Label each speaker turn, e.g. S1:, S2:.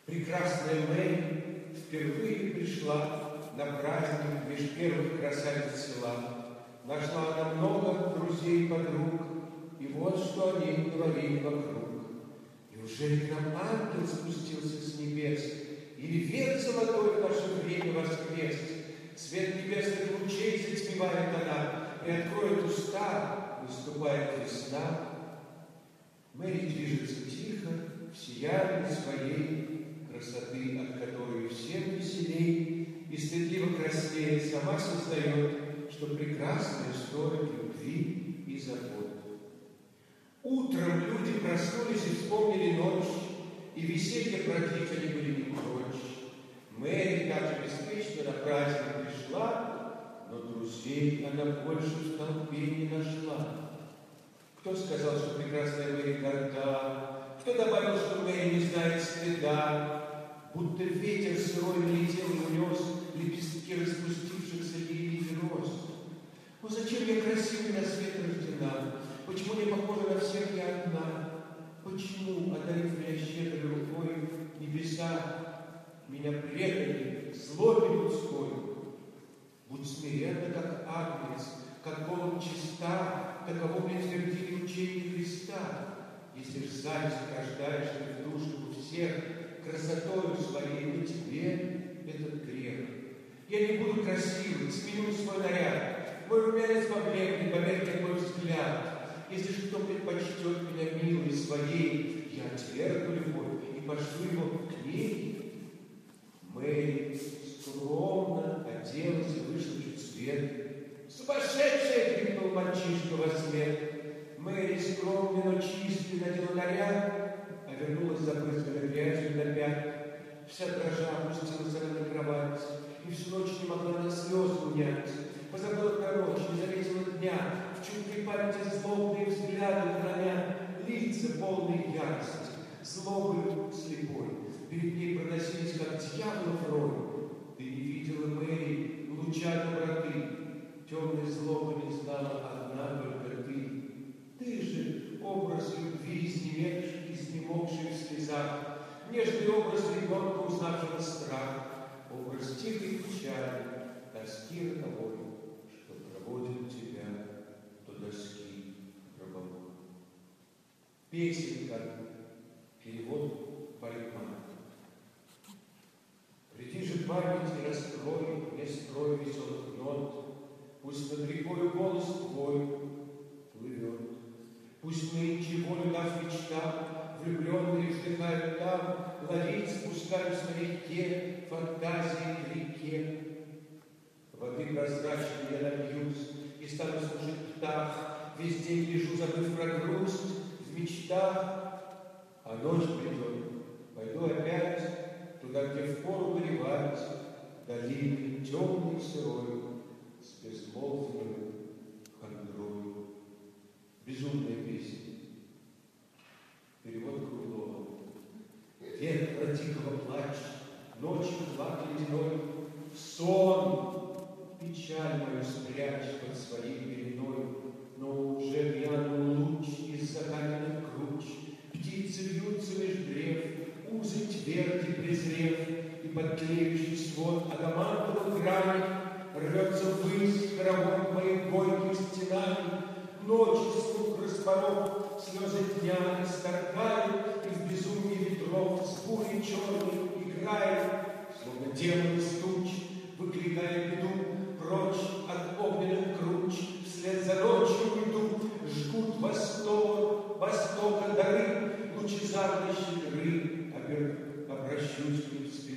S1: Прекрасная Мэри впервые пришла на праздник меж первых красавиц села. Нашла она много друзей и подруг, и вот что они говорили вокруг. Неужели к нам ангел спустился с небес, или век золотой в наше время воскрес? Свет небесных лучей затмевает она, и откроет уста, наступает весна. Мэри движется тихо, в сиянии своей красоты, от которой всем веселей, и стыдливо краснеет, сама сознает, что прекрасное стоит любви и забот. Утром люди проснулись и вспомнили ночь, и веселье продлить они были не прочь. Мэри также беспечно на праздник пришла, но друзей она больше в толпе не нашла. Кто сказал, что прекрасная Мэри горда? Кто добавил, что Мэри не знает стыда? Будто ветер сырой налетел и унес лепестки распустившихся лилий и роз. Но зачем я красивой на свет рождена? Почему не похожа на всех я одна? Почему, одарив меня щедрой рукой, небеса меня предали злобе людской? Будь смиренна, как агнец, как голубь чиста, таково мне твердили учения Христа. Если ж зависть рождаешь ты в душу у всех, красотою своей на тебе этот грех. Я не буду красивой, сменю свой наряд, мой румянец поблекнет, померкнет мой взгляд. Если же кто предпочтет меня милой своей, я отвергну любовь и пошлю его к ней. Мэри скромно оделась и вышла чуть свет. «Сумасшедшая!» — крикнул мальчишка во свет. Мэри скромно, но чисто надела наряд, а вернулась забрызганной грязью до пят. Вся дрожа опустилась она на кровать, и всю ночь не могла на слезы унять. Позабыла про ночь, не заметила дня, в чуткой памяти злобные взгляды храня, лица полные ярости, злобы слепой. Перед ней проносились, как дьяволов рой. Ты не видела, Мэри, луча доброты, темной злобы не знала одна только ты. Ты же образ любви, изнемогший в слезах, нежный образ ребенка, узнавшего страх, образ тихой печали, тоски роковой, что проводит тебя до доски гробовой. Песенка, перевод Парикман. Приди же память и раскрой мне строй веселых нот, пусть над рекою голос твой плывет. Пусть нынче волю дав мечтам, влюбленные вздыхают там, ловить спускаются на реке, фантазии к реке. Воды прозрачной я напьюсь и стану слушать птах, весь день лежу, забыв про грусть, в мечтах. А ночь придет, пойду опять туда, где впору горевать, долины темной и сырой, с безмолвной хандрой. Безумная песня. Перевод Крылова. Век про дикого плач, ночью плак ледяной, сон, печаль мою спрячь под своей пеленой, но уже глянул луч из-за каменных круч, птицы вьются меж древ, узы тверди презрев, и под тлеющий свод адамантовых граней рвется ввысь хоровод моих горьких стенаний. Ночи стук распоров, слезы дня исторгают, и в безумии ветров с бурей черной играет, словно демон из туч, выкликая беду, прочь от огненных круч, вслед за ночью иду, жгут востока дары, лучезарной щедры, обращусь к ним